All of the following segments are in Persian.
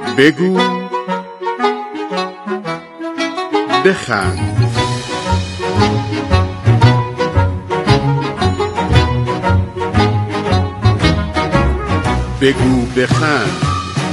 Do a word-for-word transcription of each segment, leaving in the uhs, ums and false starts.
بگو بخند. بگو بخند.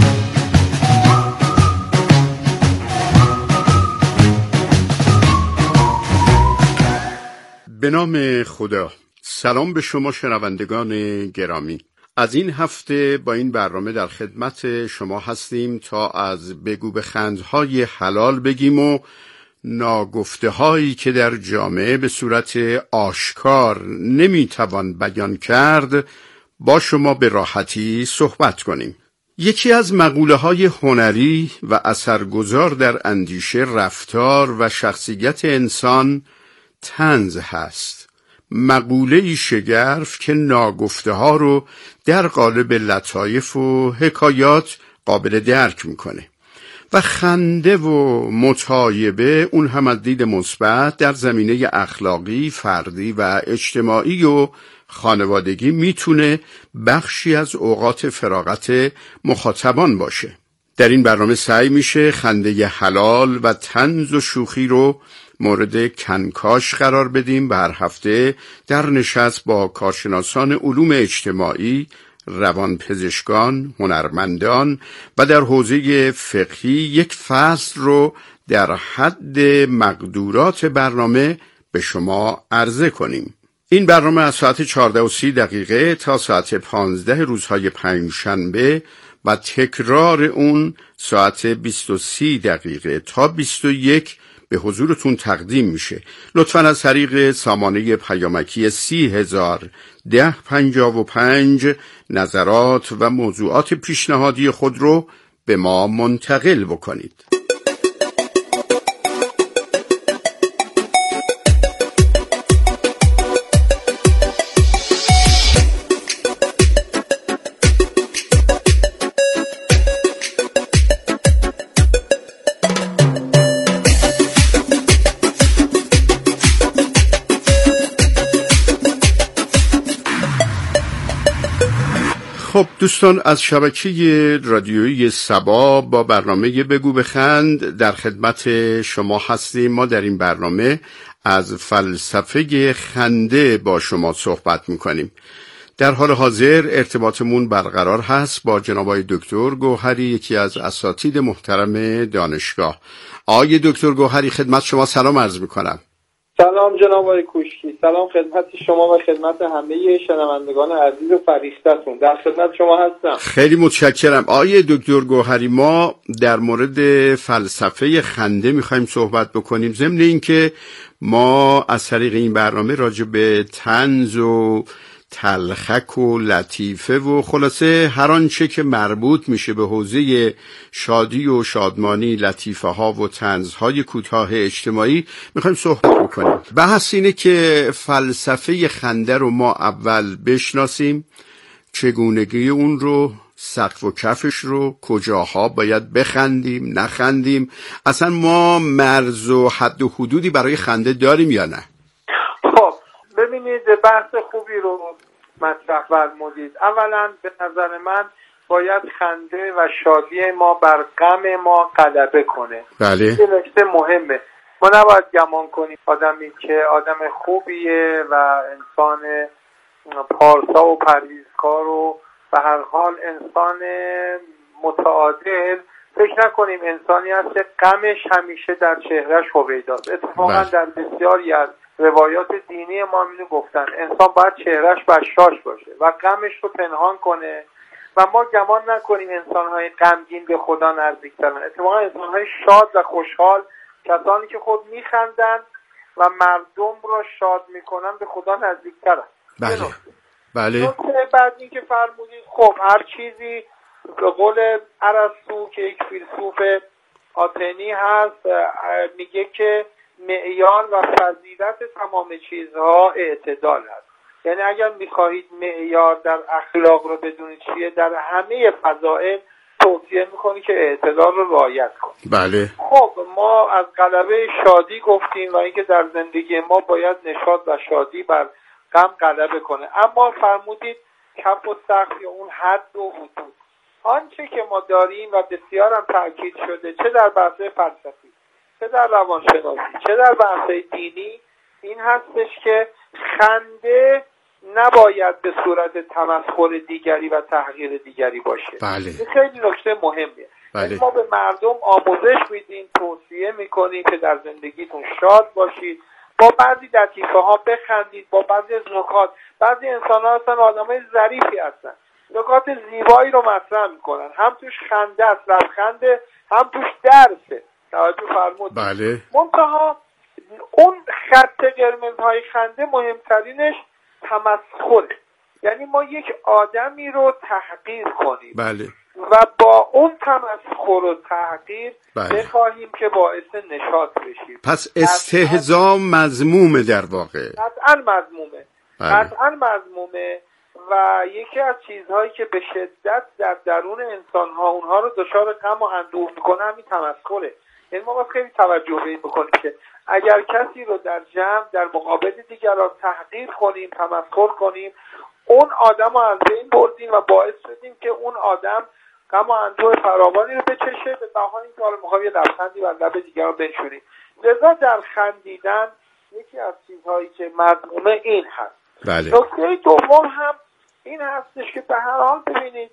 به نام خدا. سلام به شما شنوندگان گرامی. از این هفته با این برنامه در خدمت شما هستیم تا از بگو بخندهای حلال بگیم و ناگفته هایی که در جامعه به صورت آشکار نمیتوان بیان کرد با شما به راحتی صحبت کنیم. یکی از مقوله های هنری و اثرگذار در اندیشه، رفتار و شخصیت انسان طنز هست. مقوله شگرف که ناگفته ها رو در قالب لطایف و حکایات قابل درک میکنه و خنده و متایبه اون هم از دید مثبت در زمینه اخلاقی، فردی و اجتماعی و خانوادگی میتونه بخشی از اوقات فراغت مخاطبان باشه. در این برنامه سعی میشه خنده حلال و طنز و شوخی رو مورد کنکاش قرار بدیم و هر هفته در نشست با کارشناسان علوم اجتماعی، روانپزشکان، هنرمندان و در حوزه فقهی یک فصل رو در حد مقدورات برنامه به شما عرضه کنیم. این برنامه از ساعت چهارده و سی دقیقه تا ساعت پانزده روزهای پنجشنبه و تکرار اون ساعت بیست و سی دقیقه تا بیست و یک به حضورتون تقدیم میشه. لطفاً از طریق سامانه پیامکی سی هزار ده پنجاه و پنج نظرات و موضوعات پیشنهادی خود رو به ما منتقل بکنید. خب دوستان، از شبکه رادیویی سبا با برنامه بگو بخند در خدمت شما هستیم. ما در این برنامه از فلسفه خنده با شما صحبت میکنیم. در حال حاضر ارتباطمون برقرار هست با جناب آقای دکتر گوهری، یکی از اساتید محترم دانشگاه. آقای دکتر گوهری، خدمت شما سلام عرض میکنم. سلام جناب آقای کوشکی، سلام خدمت شما و خدمت همه شنوندگان عزیز و فریختتون. در خدمت شما هستم. خیلی متشکرم. آقای دکتر گوهری، ما در مورد فلسفه خنده میخوایم صحبت بکنیم، ضمن اینکه ما از طریق این برنامه راجع به طنز و تلخک و لطیفه و خلاصه هر آنچه که مربوط میشه به حوزه شادی و شادمانی، لطیفه ها و طنزهای کوتاه اجتماعی میخوایم صحبت بکنیم. بحث اینه که فلسفه خنده رو ما اول بشناسیم، چگونگی اون رو، سقف و کفش رو، کجاها باید بخندیم نخندیم، اصلا ما مرز و حد و حدودی برای خنده داریم یا نه؟ ببینید، بحث خوبی رو مطرح فرمودید. اولا به نظر من باید خنده و شادی ما بر غم ما غلبه کنه. بله. این نکته مهمه. ما نباید گمان کنیم آدمی که آدم خوبیه و انسان پارسا و پرهیزکار و به هر حال انسان متعادل، فکر نکنیم انسانی هست که غمش همیشه در چهرهش هویداست. اتفاقا در بسیاری از روایات دینی ما اینو گفتن انسان باید چهرهش بشاش باشه و غمش رو پنهان کنه و ما گمان نکنیم انسان‌های غمگین به خدا نزدیک‌ترن. اتفاقا انسان‌های شاد و خوشحال کسانی که خود می‌خندن و مردم را شاد می‌کنن به خدا نزدیک‌ترن. بله بله. نکته بعد این که فرمودید، خب هر چیزی به قول ارسطو که یک فیلسوف آتنی هست میگه که معیار و فضیلت تمام چیزها اعتدال هست. یعنی اگر میخواهید معیار در اخلاق رو بدونید چیه، در همه فضائل توصیه میکنی که اعتدال رو رعایت کنید. بله. خب ما از غلبه شادی گفتیم و اینکه در زندگی ما باید نشاط و شادی بر غم غلبه کنه. اما فرمودید کف و سقف یا اون حد و حدود. آنچه که ما داریم و بسیار هم تاکید شده، چه در بحث فلسفی، چه در روانشناسی، چه در بحث دینی، این هستش که خنده نباید به صورت تمسخر دیگری و تحقیر دیگری باشه. بله. این خیلی نکته مهمیه. بله. ما به مردم آموزش میدیم، توصیه میکنیم که در زندگیتون شاد باشید، با بعضی لطیفه ها بخندید، با بعضی از نکات. بعضی انسان ها هستن آدمای ظریفی هستن، نکات زیبایی رو مطرح میکنن، هم توش خنده است، لبخنده، هم توش درسه. توجه فرمودید. بله. منتها اون خط قرمزهای خنده مهمترینش تمسخره. یعنی ما یک آدمی رو تحقیر کنیم، بله، و با اون تمسخر و تحقیر بله. بخواهیم که باعث نشاط بشیم. پس استهزا مذمومه در واقع. قطعا مذمومه. بله. قطعا مذمومه و یکی از چیزهایی که به شدت در درون انسان‌ها اونها رو دچار غم و اندوه میکنه همین تمسخره. یعنی ما باید خیلی توجه به این بکنیم که اگر کسی رو در جمع در مقابل دیگران تحقیر کنیم، تمسخر کنیم، اون آدم رو از بین بردیم و باعث شدیم که اون آدم غم و اندوه فراوانی رو بچشه، به بهانه اینکه حالا می‌خوایم یه لبخندی بر لب دیگران بنشونیم. لذا در خندیدن یکی از چیزهایی که مذمومه این هست. بله. نکته دوم هم این هستش که به هر حال ببینید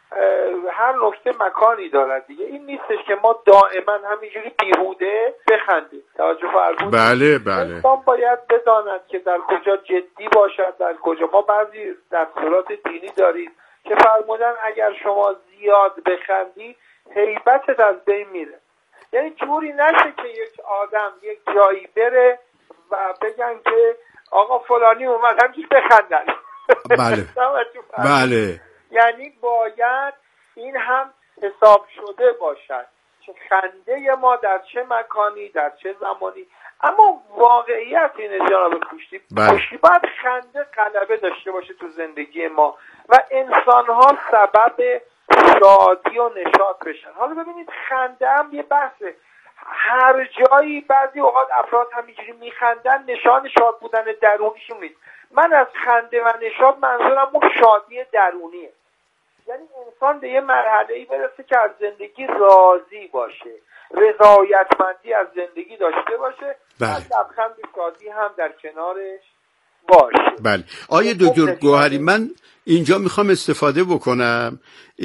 هر نکته مکانی دارد دیگه. این نیستش که ما دائما همینجوری بیهوده بخندیم. توجه فرمودید. بله بله. انسان باید بداند که در کجا جدی باشد، در کجا. ما بعضی دستورات دینی داریم که فرمودن اگر شما زیاد بخندی هیبتت از بین میره. یعنی جوری نشه که یک آدم یک جایی بره و بگن که آقا فلانی اومد همچنین بخندن. بله بله. یعنی باید این هم حساب شده باشد که خنده ما در چه مکانی، در چه زمانی. اما واقعیت اینه جناب کشتی، کشتی باید خنده غلبه داشته باشه تو زندگی ما و انسان ها سبب شادی و نشاط بشن. حالا ببینید خنده هم یه بحثه. هر جایی بعضی اوقات افراد همینجوری میخندن، نشان شاد بودن درونیشون نیست. من از خنده و نشاط منظورم اون شادی درونیه. یعنی انسان به یه مرحله‌ای برسه که از زندگی راضی باشه، رضایتمندی از زندگی داشته باشه، بله. از لبخند شادی هم در کنارش باشه. بله. آیه دکتر گوهری، من اینجا میخوام استفاده بکنم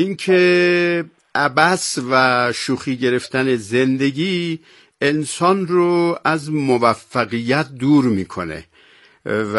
اینکه عبث و شوخی گرفتن زندگی انسان رو از موفقیت دور میکنه و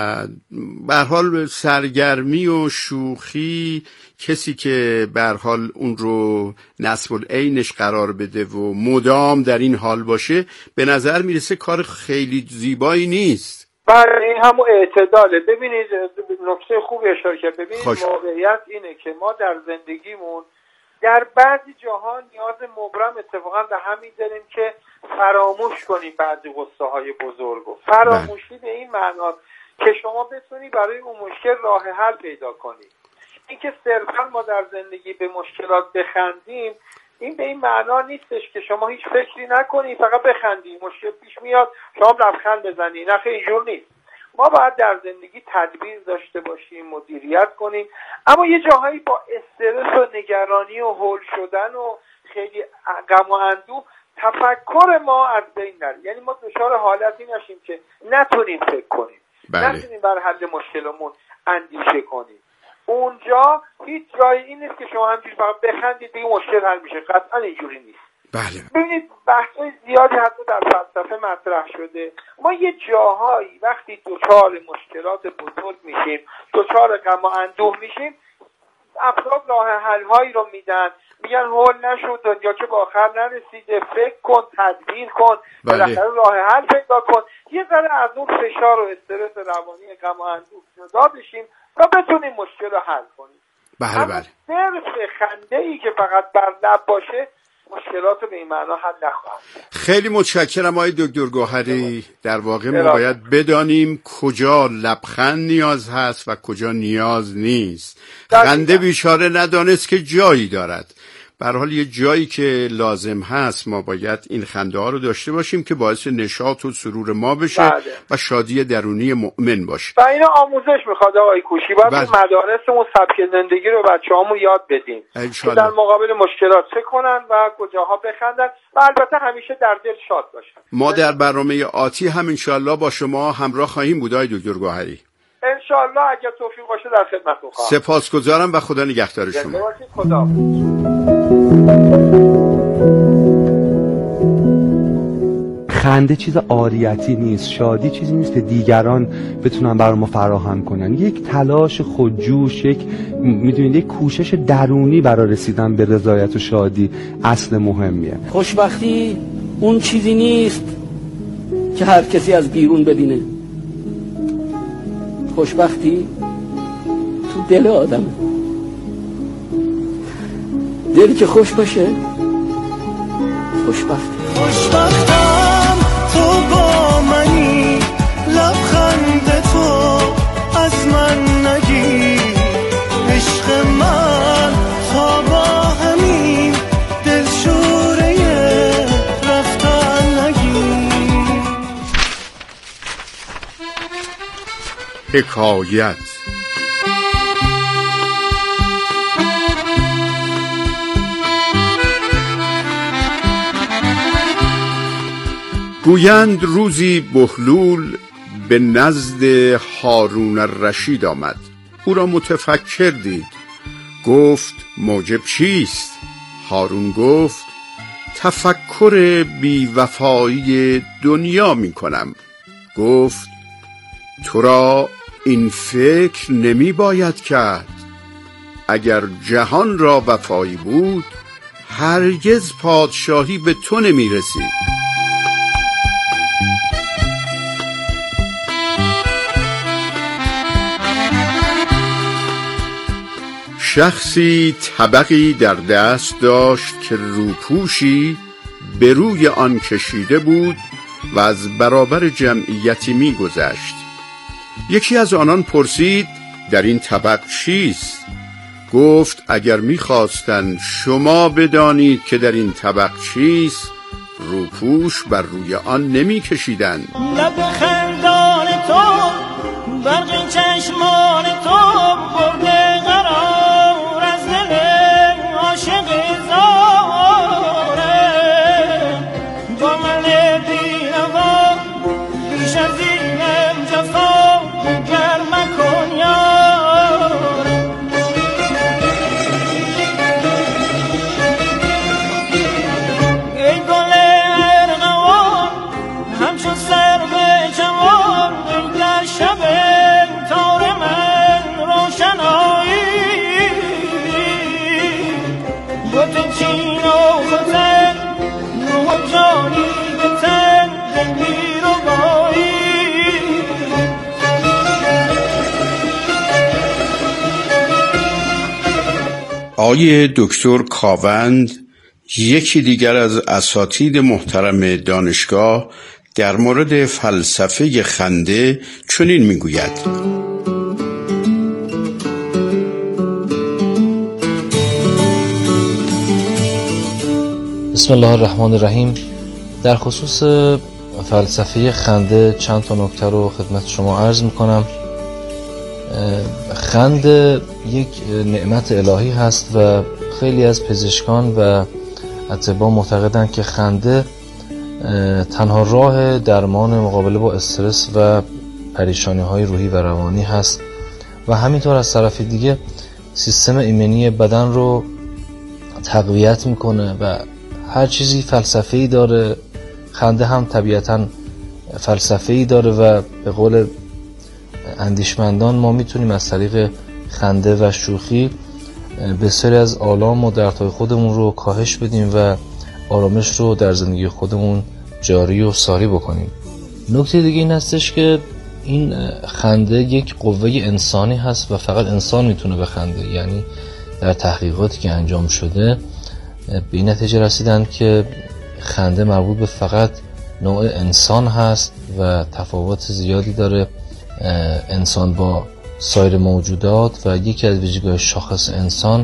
به هر حال سرگرمی و شوخی، کسی که به هر حال اون رو نصب العینش قرار بده و مدام در این حال باشه، به نظر میرسه کار خیلی زیبایی نیست. بله، این همون اعتداله. ببینید نکته خوبی اشاره کرد. ببینید واقعیت اینه که ما در زندگیمون در بعضی جاها نیاز مبرم اتفاقا به همین داریم که فراموش کنیم بعضی قصه های بزرگو. فراموشی به این معنا که شما بتونی برای اون مشکل راه حل پیدا کنی. این که صرفا ما در زندگی به مشکلات بخندیم، این به این معنا نیستش که شما هیچ فکری نکنی فقط بخندی، مشکل پیش میاد شما لبخند بزنی. نه، اینجور نیست. ما باید در زندگی تدبیر داشته باشیم، مدیریت کنیم، اما یه جاهایی با استرس و نگرانی و هول شدن و خیلی غم و اندوه تفکر ما از بین نره. یعنی ما دچار حالتی نشیم که نتونیم فکر کنیم، بله. نتونیم بر حل مشکلمون اندیشه کنیم. اونجا هیچ جایی این نیست که شما همینجوری فقط بخندید دیگه مشکل حل میشه. قطعا اینجوری نیست. بله. ببینید بحث‌های زیادی حتی در فلسفه مطرح شده. ما یه جاهایی وقتی دچار مشکلات بزرگ میشیم، دچار غم و اندوه میشیم، افراد راه حل‌هایی رو میدن، میگن هول نشد، دنیا که به آخر نرسیده، فکر کن، تدبیر کن، بالاخره راه حل پیدا کن. یه ذره از اون فشار و استرس روانی غم و اندوه جدا بشیم تا بتونیم مشکل رو حل کنیم. بله بله. صرف خنده‌ای که فقط بر لب باشه مشکلات رو به این معنا حل نخواهد. خیلی متشکرم آقای دکتر گوهری. در واقع ما باید بدانیم کجا لبخند نیاز هست و کجا نیاز نیست. خنده بیچاره ندانست که جایی دارد. به هر حال یه جایی که لازم هست ما باید این خنده ها رو داشته باشیم که باعث نشاط و سرور ما بشه. بله. و شادی درونی مؤمن باشه. و اینا آموزش میخواد آقای کوشی، باید بله. مدارسمون سبک زندگی رو بچه‌هامون یاد بدیم که در مقابل مشکلات چه کنن و کجاها بخندن و البته همیشه در دل شاد باشن. ما در برنامه آتی هم انشالله با شما همراه خواهیم بود آقای دکتر گوهری. انشالله اگر توفیق باشه در خدمتتون خواهم. سپاسگزارم و خدا نگهدار شما. خدا. خنده چیز عاریتی نیست، شادی چیزی نیست که دیگران بتونن برای ما فراهم کنن. یک تلاش خودجوش، یک میدونید یک کوشش درونی برای رسیدن به رضایت و شادی اصل مهمیه. خوشبختی اون چیزی نیست که هر کسی از بیرون ببینه. خوشبختی تو دل آدمه. دلی که خوش باشه خوشبختی. خوشبختم تو با منی، لبخند تو از من نگیر، عشق من تا با همین دلشوره رفتن نگیر. حکایت گویند روزی بهلول به نزد هارون الرشید آمد. او را متفکر دید. گفت موجب چیست؟ هارون گفت تفکر بی‌وفایی دنیا می کنم. گفت تو را این فکر نمی باید کرد. اگر جهان را وفایی بود هرگز پادشاهی به تو نمی رسید. شخصی طبقی در دست داشت که روپوشی به روی آن کشیده بود و از برابر جمعیتی می گذشت. یکی از آنان پرسید در این طبق چیست؟ گفت اگر می خواستند شما بدانید که در این طبق چیست روپوش بر روی آن نمی کشیدند. لب خندان تو برق چشمان تو برده قرار از دل عاشق زاره. با من بی‌نوا بیش از اینم جفا گر مکن یاره. ای گل ارغوان همچون سرو جوان در شب تار من روشنایی. بوت چین و خطن روح و جانی به تن دلگیر و بایی. آقای دکتر کاوند یکی دیگر از اساتید محترم دانشگاه در مورد فلسفه خنده چنین میگوید: بسم الله الرحمن الرحیم. در خصوص فلسفه خنده چند تا نکته رو خدمت شما عرض میکنم. خنده یک نعمت الهی هست و خیلی از پزشکان و اطباء معتقدند که خنده تنها راه درمان مقابله با استرس و پریشانی های روحی و روانی هست و همینطور از طرف دیگه سیستم ایمنی بدن رو تقویت میکنه و هر چیزی فلسفه‌ای داره. خنده هم طبیعتاً فلسفه‌ای داره و به قول اندیشمندان ما میتونیم از طریق خنده و شوخی بسیاری از آلام و دردهای خودمون رو کاهش بدیم و آرامش رو در زندگی خودمون جاری و ساری بکنیم. نکته دیگه این هستش که این خنده یک قوه انسانی هست و فقط انسان میتونه بخنده. یعنی در تحقیقاتی که انجام شده به این نتیجه رسیدن که خنده مربوط به فقط نوع انسان هست و تفاوت زیادی داره انسان با سایر موجودات و یکی از ویژگی‌های شاخص انسان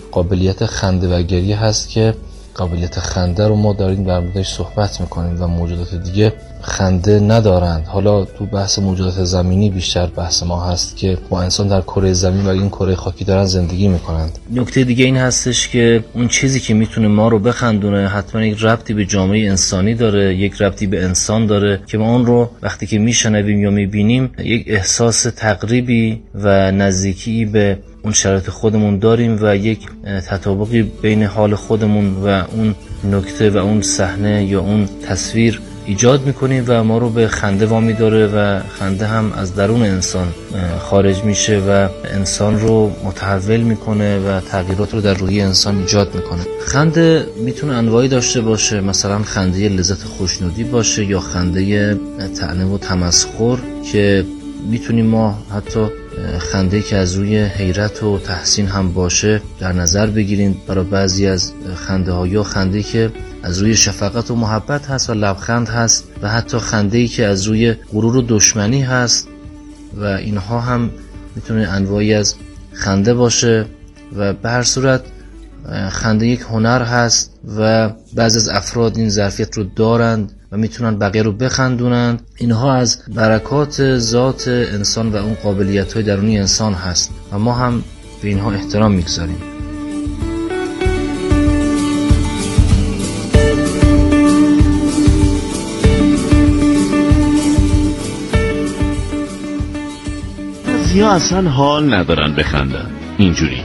قابلیت خنده و گریه هست که قابلیت خنده رو ما داریم در موردش صحبت میکنیم و موجودات دیگه خنده ندارند. حالا تو بحث موجودات زمینی بیشتر بحث ما هست که با انسان در کره زمین و این کره خاکی دارن زندگی میکنند. نکته دیگه این هستش که اون چیزی که میتونه ما رو بخندونه حتما یک ربطی به جامعه انسانی داره، یک ربطی به انسان داره که ما اون رو وقتی که میشنویم یا میبینیم یک احساس تقریبی و نزدیکی به اون شرایط خودمون داریم و یک تطابقی بین حال خودمون و اون نکته و اون صحنه یا اون تصویر ایجاد میکنیم و ما رو به خنده وامی داره و خنده هم از درون انسان خارج میشه و انسان رو متحول میکنه و تغییرات رو در روحی انسان ایجاد میکنه. خنده میتونه انواعی داشته باشه، مثلا خنده لذت خوشنودی باشه یا خنده طعنه و تمسخر که میتونیم ما حتی خنده که از روی حیرت و تحسین هم باشه در نظر بگیریم برای بعضی از خنده ها، یا خنده که از روی شفقت و محبت هست و لبخند هست و حتی خنده‌ای که از روی غرور و دشمنی هست و اینها هم میتونه انواعی از خنده باشه و به هر صورت خنده یک هنر هست و بعضی از افراد این ظرفیت رو دارند و میتونن بقیه رو بخندونند. اینها از برکات ذات انسان و اون قابلیت‌های درونی انسان هست و ما هم به اینها احترام میگذاریم. بعضیا اصلا حال ندارن بخندن اینجوری.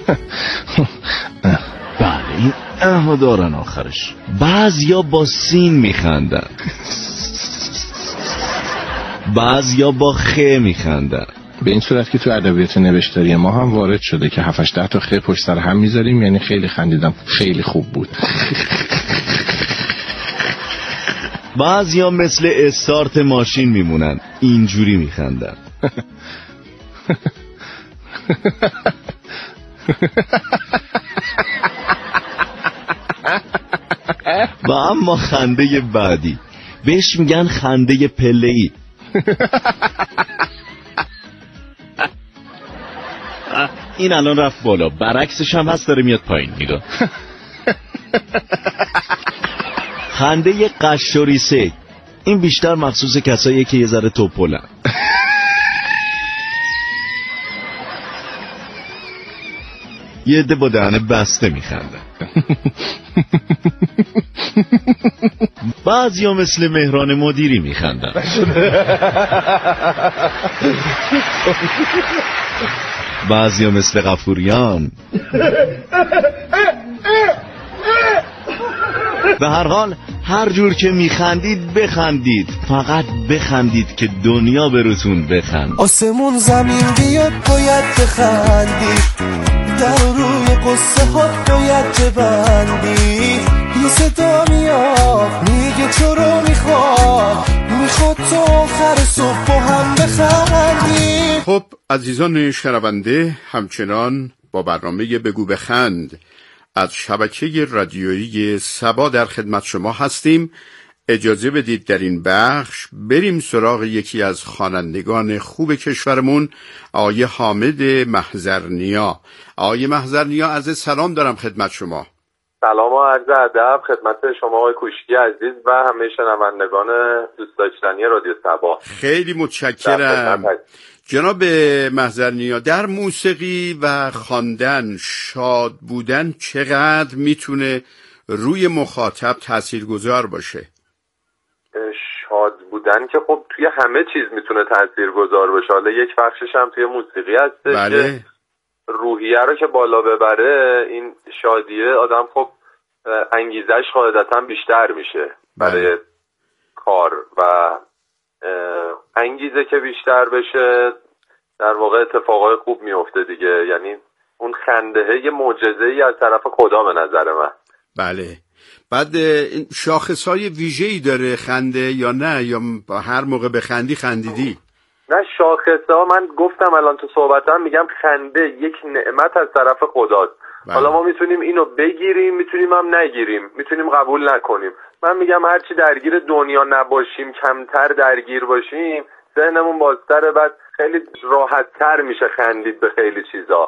بله این اهو دارن آخرش. بعضیا با سین میخندن، بعضیا با خ میخندن. به این صورت که تو ادبیات نوشتاری ما هم وارد شده که هفت هشت تا خ پشت سر هم میذاریم، یعنی خیلی خندیدم، خیلی خوب بود. بعضیا مثل استارت ماشین میمونن، اینجوری میخندن. و اما خنده بعدی بهش میگن خنده پله‌ای. این الان رفت بالا، برعکسش هم هست داره میاد پایین. نگاه. خنده قشوریسه، این بیشتر مخصوص کسایی که یه ذره توپلن. یه عده با دهنه بسته میخندن. بعضیا مثل مهران مدیری میخندن. بعضیا مثل غفوریان. به هر حال هر جور که میخندید بخندید، فقط بخندید که دنیا بروتون بخند. آسمون زمین بیاد باید بخندید، در روی قصه ها باید ببندی. یه صدا میاد میگه تو رو میخواد، میخواد تو آخر صبح با هم بخندی. خب عزیزان شنونده، همچنان با برنامه بگو بخند از شبکه رادیویی سبا در خدمت شما هستیم. اجازه بدید در این بخش بریم سراغ یکی از خوانندگان خوب کشورمون، آقای حامد محضرنیا. آقای محضرنیا، عرض سلام دارم خدمت شما. سلام و عرض ادب خدمت شما آقای کوشکی عزیز و همه شنوندگان دوست داشتنی رادیو سبا. خیلی متشکرم. جناب محضرنیا، در موسیقی و خواندن شاد بودن چقدر میتونه روی مخاطب تاثیرگذار باشه؟ شاد بودن که خب توی همه چیز میتونه تاثیرگذار باشه. حالا یک بخشش هم توی موسیقی هست. بله. که روحیه رو که بالا ببره، این شادیه آدم خب انگیزش قاعدتا بیشتر میشه برای بله. کار و انگیزه که بیشتر بشه در واقع اتفاقای خوب میفته دیگه. یعنی اون خنده یه معجزه‌ای از طرف خدا به نظر من. بله. بعد این شاخص‌های ویژه‌ای داره خنده یا نه، یا هر موقع بخندی خندیدی؟ نه شاخص‌ها، من گفتم الان تو صحبتم میگم خنده یک نعمت از طرف خداست. بله. حالا ما میتونیم اینو بگیریم، میتونیم هم نگیریم، میتونیم قبول نکنیم. من میگم هرچی درگیر دنیا نباشیم، کمتر درگیر باشیم، ذهنمون بازتره، بعد خیلی راحت‌تر میشه خندید به خیلی چیزا.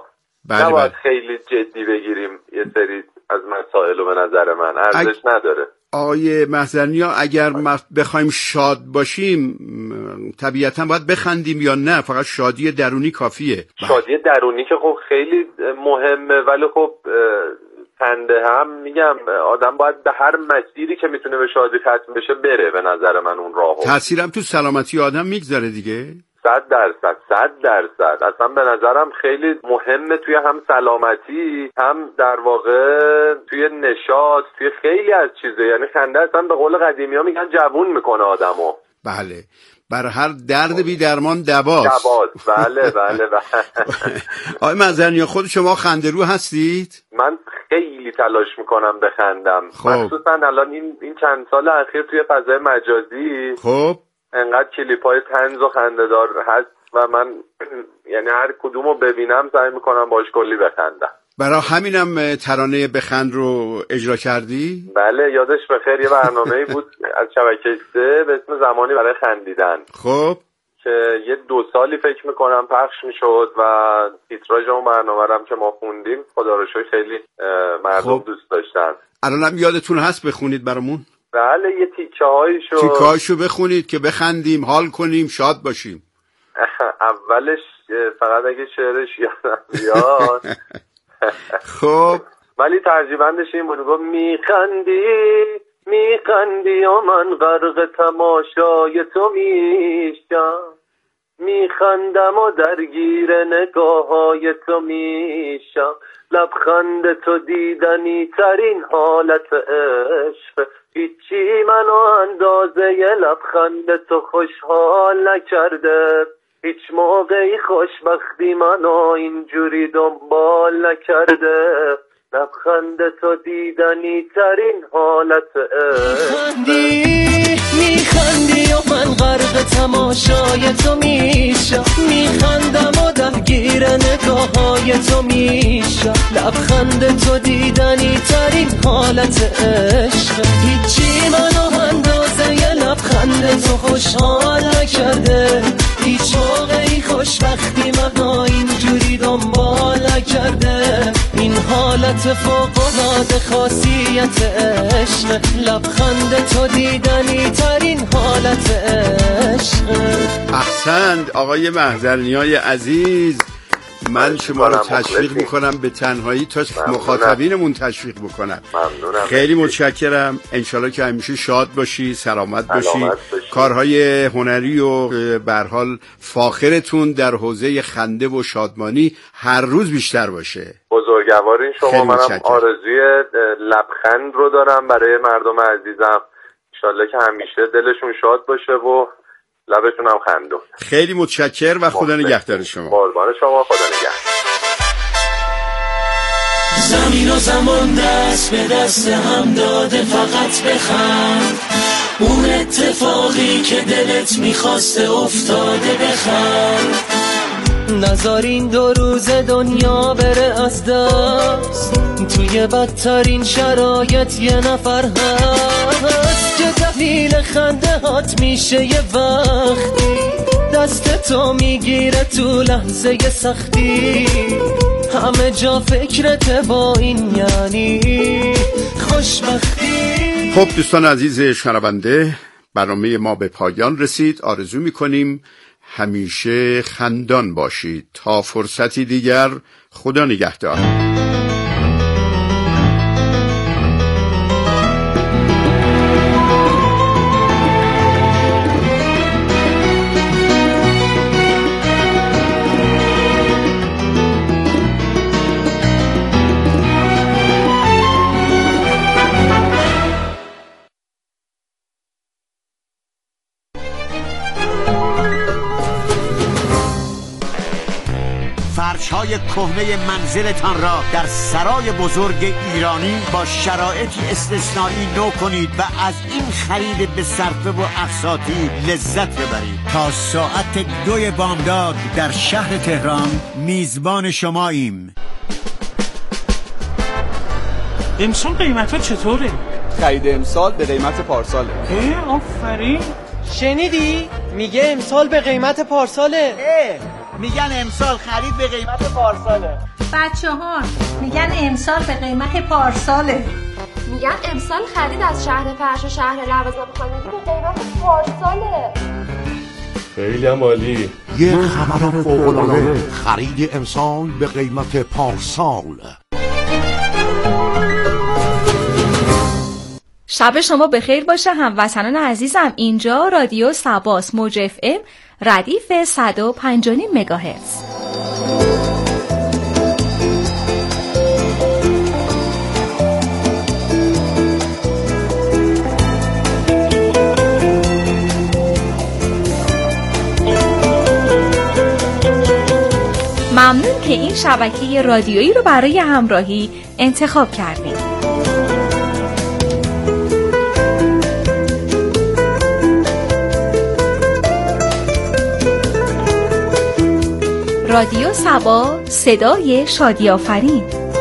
بله نباید بله. خیلی جدی بگیریم یه سری از مسائل رو. به نظر من ارزش اگ... نداره. آقای محضرنیا اگر ما بخوایم شاد باشیم طبیعتا باید بخندیم یا نه فقط شادی درونی کافیه؟ شادی درونی که خب خیلی مهمه، ولی خب خنده هم میگم آدم باید به هر مسیری که میتونه به شادی ختم بشه بره. به نظر من اون راهو تأثیرم تو سلامتی آدم میگذاره دیگه. صد درصد صد درصد اصلا به نظرم خیلی مهمه توی هم سلامتی هم در واقع توی نشاط توی خیلی از چیزه. یعنی خنده اصلا به قول قدیمی ها میگن جوون میکنه آدمو. بله بر هر درد بی درمان دواست. دواست بله بله بله. آقای محضرنیا خود شما خنده رو هستید؟ من خیلی تلاش میکنم بخندم. خب. مخصوصا الان این این چند سال اخیر توی فضای مجازی خب انقدر کلیپ‌های طنز و خنده‌دار هست و من یعنی هر کدومو ببینم سعی میکنم باش کلی بخندم. برای همینم ترانه بخند رو اجرا کردی؟ بله یادش بخیر. یه برنامه‌ای بود از شبکه سه به اسم زمانی برای خندیدن. خب که یه دو سالی فکر میکنم پخش میشد و تیتراژ اون برنامه رو که ما خوندیم خدا رو شکر خیلی مردم خب. دوست داشتن. الانم یادتون هست بخونید برامون؟ بله یه تیکه هایشو تیکه هایشو بخونید که بخندیم حال کنیم شاد باشیم. اولش فقط اگه شعرش یادم بیاد. خب ولی ترجیبندش این بود گفت میخندی میخندی و من غرق تماشای تو میشم، میخندم و درگیر نگاه های تو میشم، لبخند تو دیدنی ترین حالت عشق، هیچی منو اندازه ی لبخند تو خوشحال نکرده، هیچ موقعی خوشبختی منو اینجوری دنبال نکرده، لبخند تو دیدنی ترین حالت عشق. میخندی میخندی و من غرق تماشای تو میشم، میخندم و درگیر نگاه های تو میشم، لبخند تو دیدنی ترین حالت عشق، هیچی منو اندازه ی لبخند تو خوشحال نکرده، هیچ موقعی خوشبختی منو اینجوری دنبال نکرده، این حالت فوق‌العاده خاصیت عشق، لبخند تو دیدنی ترین حالت عشق. احسنت آقای محضرنیای عزیز، من شما رو تشویق میکنم به تنهایی تا مخاطبینمون تشویق بکنم. ممنونم. خیلی متشکرم. انشالله که همیشه شاد باشی، سلامت باشی، کارهای هنری و به هر حال فاخرتون در حوزه خنده و شادمانی هر روز بیشتر باشه. بزرگوارین شما. منم آرزوی لبخند رو دارم برای مردم عزیزم، انشالله که همیشه دلشون شاد باشه و لبتون هم خندون. خیلی متشکر و خدا نگهدار شما. قربان شما، خدا نگهدار. زمین و زمان دست به دست هم داده، فقط بخند، اون اتفاقی که دلت میخواسته افتاده، بخند، نذار این دو روز دنیا بره از دست، توی بدترین شرایط یه نفر هست که دلیل خنده هات میشه یه وقتی دست تو میگیره تو لحظه سختی، همه جا فکرت با این یعنی خوشبختی. خب دوستان عزیز شنونده، برنامه ما به پایان رسید. آرزو میکنیم همیشه خندان باشید. تا فرصتی دیگر، خدا نگهدار. فرش‌های کهنه منزلتان را در سرای بزرگ ایرانی با شرایطی استثنایی نو کنید و از این خرید به صرفه و اقساطی لذت ببرید. تا ساعت دوی بامداد در شهر تهران میزبان شماییم. امسال قیمت ها چطوره؟ خرید امسال به قیمت پارساله. اه آفرین. شنیدی؟ میگه امسال به قیمت پارساله. اه میگن امسال خرید به قیمت پارساله. بچه ها میگن امسال به قیمت پارساله. میگن امسال خرید از شهر فرش و شهر لوازم خانگی به قیمت پارساله. خیلی هم عالی. یه خبر فوق‌العاده، خرید امسال به قیمت پارسال. شب شما بخیر باشه هموطنان عزیزم. اینجا رادیو سباس، موج اف ام ردیف صد و پنج و نیم مگاهرتز. ممنون که این شبکه رادیویی رو برای همراهی انتخاب کردید. رادیو سبا، صدای شادی آفرین.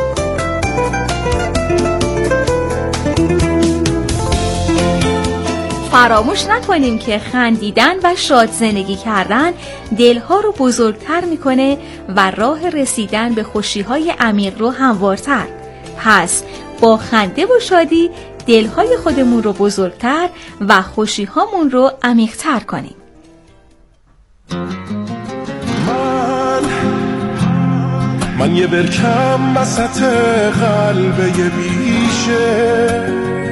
فراموش نکنیم که خندیدن و شاد زندگی کردن دلها رو بزرگتر میکنه و راه رسیدن به خوشیهای عمیق رو هموارتر. پس با خنده و شادی دلهای خودمون رو بزرگتر و خوشیهامون رو عمیقتر کنیم. من یه برکم وسط قلب یه بیشه،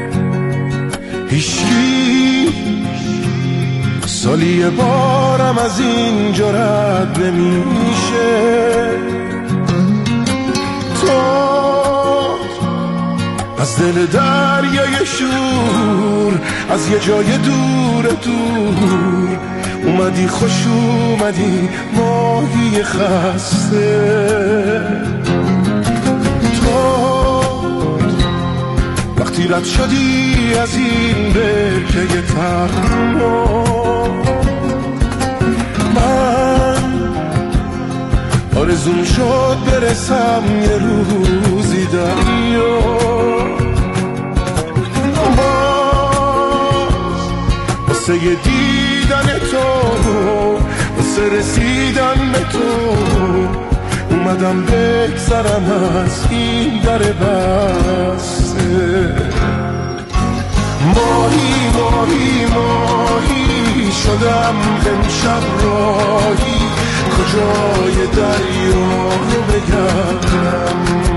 هیچکی سالی یه بارم از اینجا رد نمیشه. تو از دل دریای شور، از یه جای دور دور اومدی، خوش اومدی ماهی خسته. تو وقتی رد شدی از این برکه تنها، من آرزوم شد برسم یه روزی دریا. باز واسه دیدن تو، واسه رسیدن به تو اومدم بگذرم از این در بسته. ماهی ماهی ماهی شدم امشب راهی، کجای دریا رو بگردم.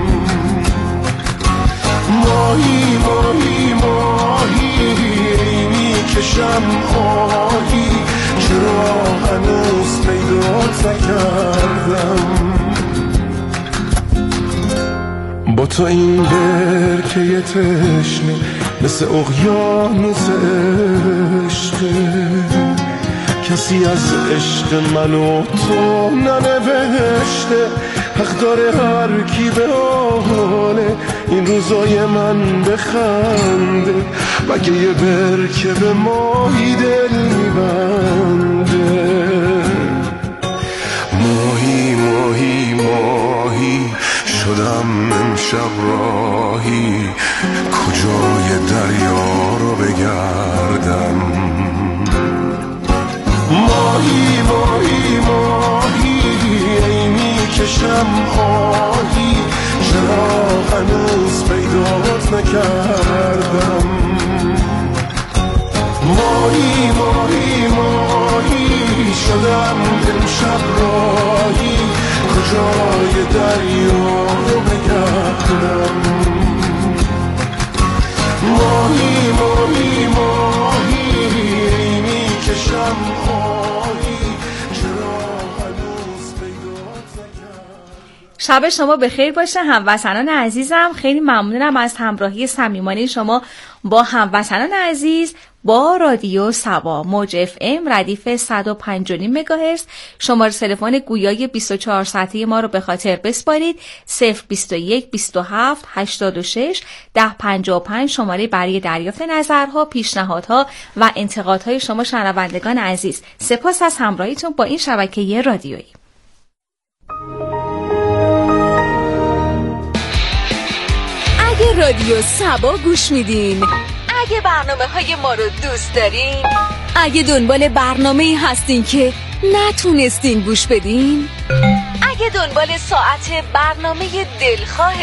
ماهی ماهی ماهی میکشم آهی، چرا هنوز پیدات نکردم. با تو این برکه تشنه مثل اقیانوس عشقه، کسی از عشق من و تو ننوشته. حق داره هر کی به حاله این روزای من بخنده، مگه یه برکه به ماهی دل میبنده. ماهی ماهی ماهی شدم امشب راهی، کجای دریا رو بگردم. ماهی ماهی ماهی ای میکشم آهی، چرا هنوز پیدات نکردم. ماهی ماهی ماهی شدم امشب راهی، کجای دریا رو بگردم. ماهی ماهی ماهی میکشم آهی، چرا هنوز پیدات نکردم. شب شما بخیر باشه هموطنان عزیزم. خیلی ممنونم از همراهی صمیمانه شما با هموطنان عزیز با رادیو سبا، موج اف ام ردیف صد و پنج و نیم مگاهرتز. شماره تلفن گویای بیست و چهار ساعته ما رو به خاطر بسپارید: صفر بیست و یک بیست و هفت هشتاد و شش ده پنجاه و پنج. شماره برای دریافت نظرها، پیشنهادها و انتقادهای شما شنوندگان عزیز. سپاس از همراهیتون با این شبکه رادیویی. اگه رادیو سبا گوش میدین، اگه برنامه های ما رو دوست دارین، اگه دنبال برنامه‌ای هستین که نتونستین گوش بدین، اگه دنبال ساعت برنامه دلخواه